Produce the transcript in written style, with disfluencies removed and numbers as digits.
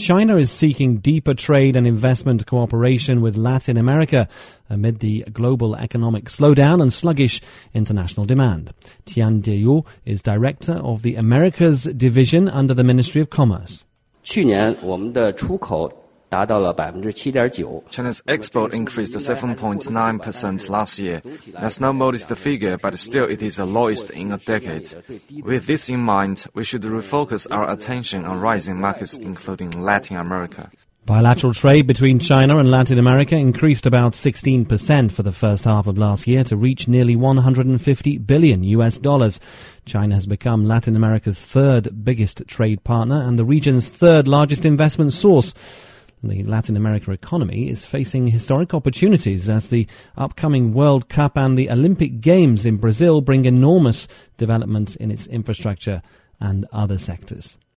China is seeking deeper trade and investment cooperation with Latin America amid the global economic slowdown and sluggish international demand. Tian Deyu is director of the Americas Division under the Ministry of Commerce. 去年我们的出口达到了 7.9%. China's export increased 7.9% last year. That's not modest figure, but still it is the lowest in a decade. With this in mind, we should refocus our attention on rising markets, including Latin America. Bilateral trade between China and Latin America increased about 16% for the first half of last year to reach nearly $150 billion. China has become Latin America's third biggest trade partner and the region's third largest investment source. The Latin America economy is facing historic opportunities as the upcoming World Cup and the Olympic Games in Brazil bring enormous developments in its infrastructure and other sectors.